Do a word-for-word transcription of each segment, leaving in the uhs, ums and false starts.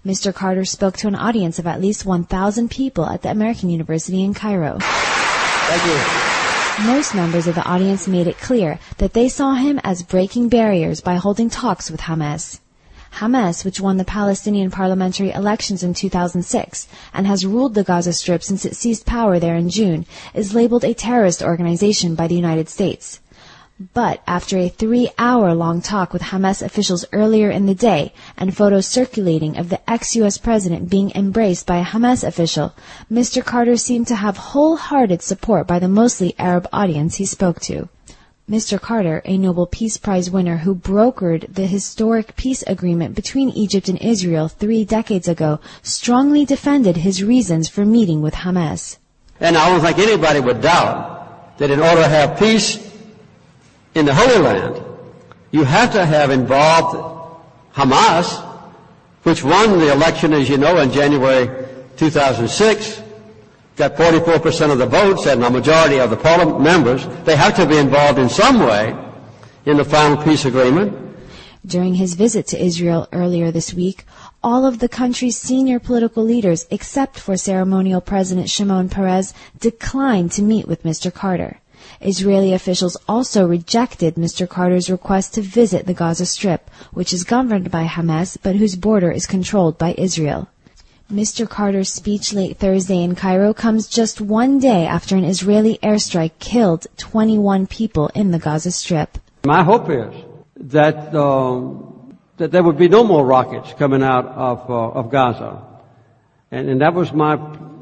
Mister Carter spoke to an audience of at least one thousand people at the American University in Cairo. Thank you. Most members of the audience made it clear that they saw him as breaking barriers by holding talks with Hamas. Hamas, which won the Palestinian parliamentary elections in two thousand six and has ruled the Gaza Strip since it seized power there in June, is labeled a terrorist organization by the United States. But after a three-hour-long talk with Hamas officials earlier in the day and photos circulating of the ex-U S president being embraced by a Hamas official, Mister Carter seemed to have wholehearted support by the mostly Arab audience he spoke to. Mister Carter, a Nobel Peace Prize winner who brokered the historic peace agreement between Egypt and Israel three decades ago, strongly defended his reasons for meeting with Hamas. And I don't think anybody would doubt that in order to have peace in the Holy Land, you have to have involved Hamas, which won the election, as you know, in January two thousand six, got forty-four percent of the votes and a majority of the parliament members. They have to be involved in some way in the final peace agreement. During his visit to Israel earlier this week, all of the country's senior political leaders, except for ceremonial President Shimon Peres, declined to meet with Mister Carter. Israeli officials also rejected Mister Carter's request to visit the Gaza Strip, which is governed by Hamas but whose border is controlled by Israel. Mister Carter's speech late Thursday in Cairo comes just one day after an Israeli airstrike killed twenty-one people in the Gaza Strip. My hope is that um, that there would be no more rockets coming out of uh, of Gaza, and, and that was my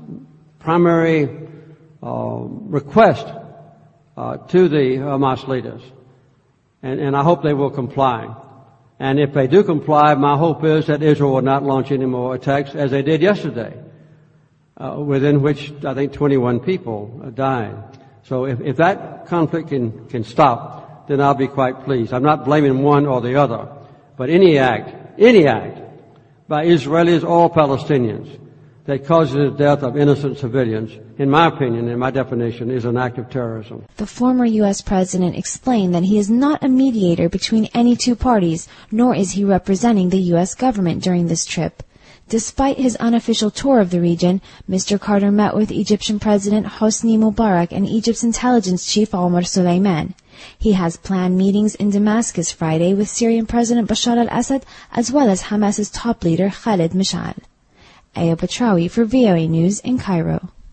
primary uh, request uh, to the Hamas leaders, and, and I hope they will comply. And if they do comply, my hope is that Israel will not launch any more attacks as they did yesterday, uh, within which I think twenty-one people uh, died. So if, if that conflict can, can stop, then I'll be quite pleased. I'm not blaming one or the other, but any act, any act by Israelis or Palestinians that causes the death of innocent civilians, in my opinion, in my definition, is an act of terrorism. The former U S president explained that he is not a mediator between any two parties, nor is he representing the U S government during this trip. Despite his unofficial tour of the region, Mister Carter met with Egyptian President Hosni Mubarak and Egypt's intelligence chief Omar Suleiman. He has planned meetings in Damascus Friday with Syrian President Bashar al-Assad as well as Hamas's top leader Khalid Mashal. Aya Batrawi for V O A News in Cairo.